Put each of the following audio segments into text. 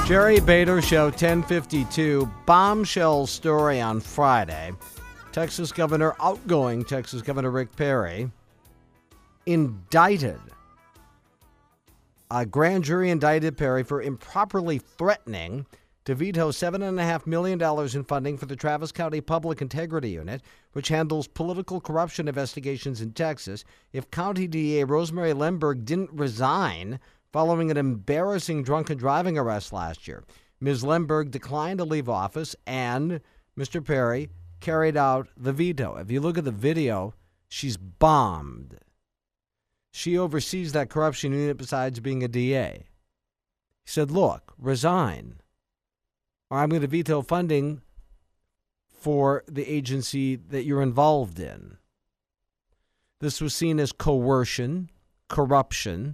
Jerry Bader Show, 1052. Bombshell story on Friday. Outgoing Texas Governor Rick Perry indicted. A grand jury indicted Perry for improperly threatening to veto $7.5 million in funding for the Travis County Public Integrity Unit, which handles political corruption investigations in Texas, if County DA Rosemary Lemberg didn't resign following an embarrassing drunken driving arrest last year. Ms. Lemberg declined to leave office, and Mr. Perry carried out the veto. If you look at the video, she's bombed. She oversees that corruption unit besides being a DA. He said, look, resign, or I'm going to veto funding for the agency that you're involved in. This was seen as coercion, corruption,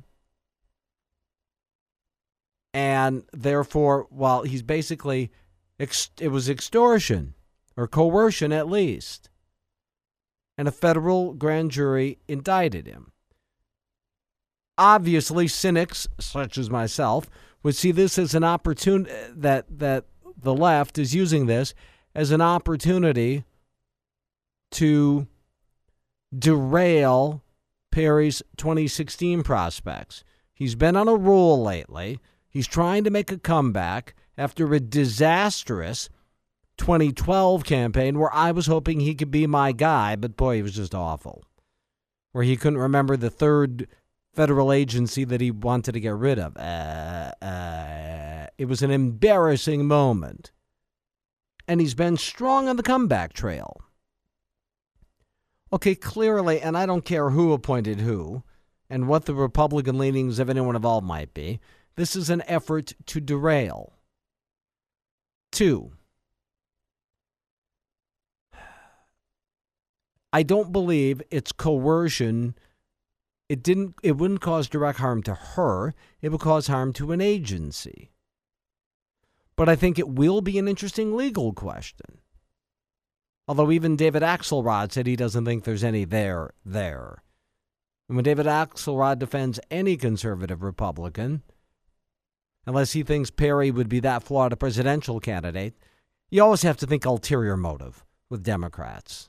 and therefore, while he's basically, it was extortion or coercion at least. And a federal grand jury indicted him. Obviously, cynics such as myself would see this as an opportunity, that the left is using this as an opportunity to derail Perry's 2016 prospects. He's been on a roll lately. He's trying to make a comeback after a disastrous 2012 campaign where I was hoping he could be my guy, but boy, he was just awful. Where he couldn't remember the third federal agency that he wanted to get rid of. It was an embarrassing moment. And he's been strong on the comeback trail. Okay, clearly, and I don't care who appointed who and what the Republican leanings of anyone involved might be, this is an effort to derail. 2, I don't believe it's coercion. It wouldn't cause direct harm to her. It would cause harm to an agency. But I think it will be an interesting legal question. Although even David Axelrod said he doesn't think there's any there. And when David Axelrod defends any conservative Republican, unless he thinks Perry would be that flawed a presidential candidate, you always have to think ulterior motive with Democrats.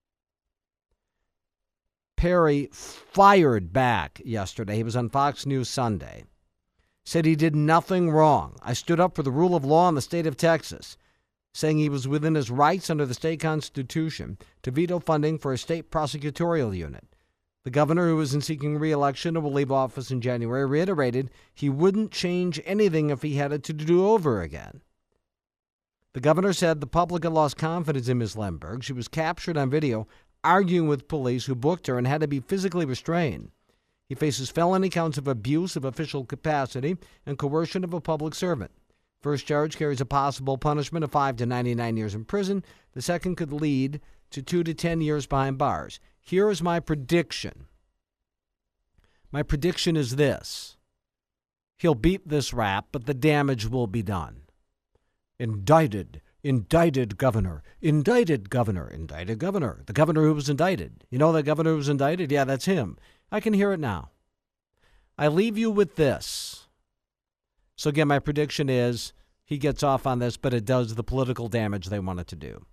Perry fired back yesterday. He was on Fox News Sunday. Said he did nothing wrong. I stood up for the rule of law in the state of Texas, saying he was within his rights under the state constitution to veto funding for a state prosecutorial unit. The governor, who is in seeking re-election and will leave office in January, reiterated he wouldn't change anything if he had it to do over again. The governor said the public had lost confidence in Ms. Lemberg. She was captured on video arguing with police who booked her and had to be physically restrained. He faces felony counts of abuse of official capacity and coercion of a public servant. First charge carries a possible punishment of 5 to 99 years in prison. The second could lead to 2 to 10 years behind bars. Here is my prediction. My prediction is this. He'll beat this rap, but the damage will be done. Indicted governor, indicted governor, indicted governor. The governor who was indicted. You know that governor who was indicted? Yeah, that's him. I can hear it now. I leave you with this. So again, my prediction is he gets off on this, but it does the political damage they want it to do.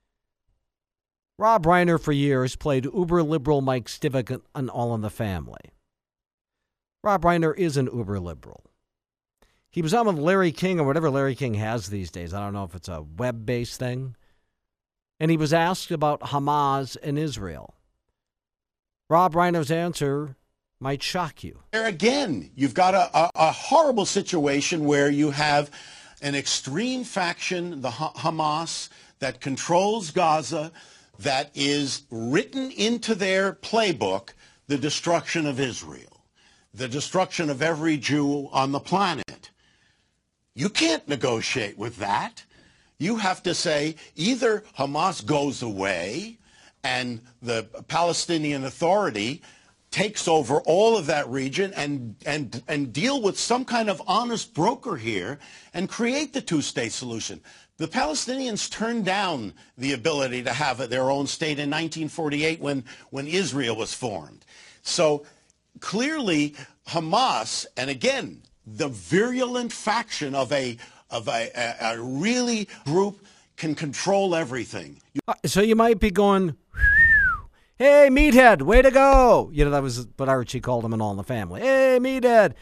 Rob Reiner for years played uber-liberal Mike Stivic on All in the Family. Rob Reiner is an uber-liberal. He was on with Larry King or whatever Larry King has these days. I don't know if it's a web-based thing. And he was asked about Hamas and Israel. Rob Reiner's answer might shock you. There again, you've got a horrible situation where you have an extreme faction, the Hamas, that controls Gaza, that is written into their playbook, the destruction of Israel, the destruction of every Jew on the planet. You can't negotiate with that. You have to say either Hamas goes away and the Palestinian Authority takes over all of that region and deal with some kind of honest broker here and create the two-state solution. The Palestinians turned down the ability to have their own state in 1948 when Israel was formed. So clearly Hamas, and again, the virulent faction of a of a really group can control everything. So you might be going, hey, meathead, way to go. You know, that was what Archie called him in All in the Family. Hey, meathead.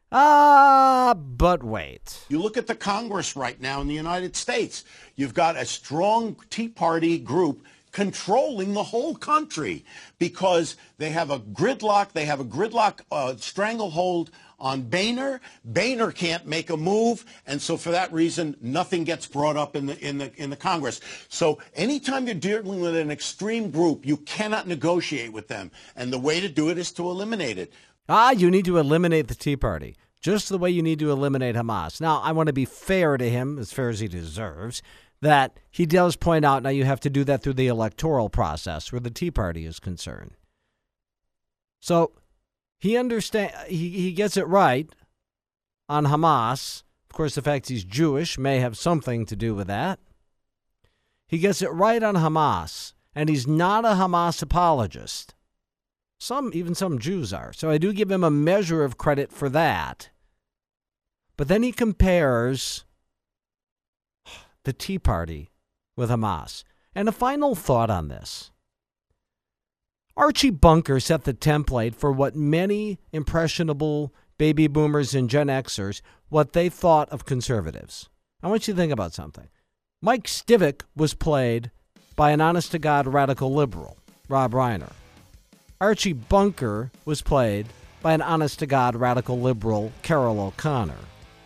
But wait. You look at the Congress right now in the United States. You've got a strong Tea Party group controlling the whole country because they have a gridlock. They have a gridlock stranglehold on Boehner. Boehner can't make a move, and so for that reason, nothing gets brought up in the Congress. So anytime you're dealing with an extreme group, you cannot negotiate with them, and the way to do it is to eliminate it. You need to eliminate the Tea Party, just the way you need to eliminate Hamas. Now, I want to be fair to him, as fair as he deserves, that he does point out now you have to do that through the electoral process where the Tea Party is concerned. So he gets it right on Hamas. Of course, the fact he's Jewish may have something to do with that. He gets it right on Hamas, and he's not a Hamas apologist. Even some Jews are. So I do give him a measure of credit for that. But then he compares the Tea Party with Hamas. And a final thought on this. Archie Bunker set the template for what many impressionable baby boomers and Gen Xers, what they thought of conservatives. I want you to think about something. Mike Stivic was played by an honest-to-God radical liberal, Rob Reiner. Archie Bunker was played by an honest-to-God radical liberal, Carol O'Connor.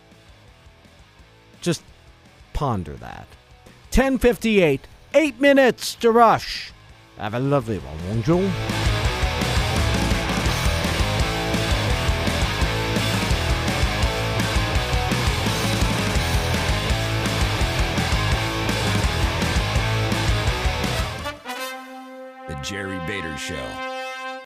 Just ponder that. 10:58, 8 minutes to rush. Have a lovely one, won't you? The Jerry Bader Show.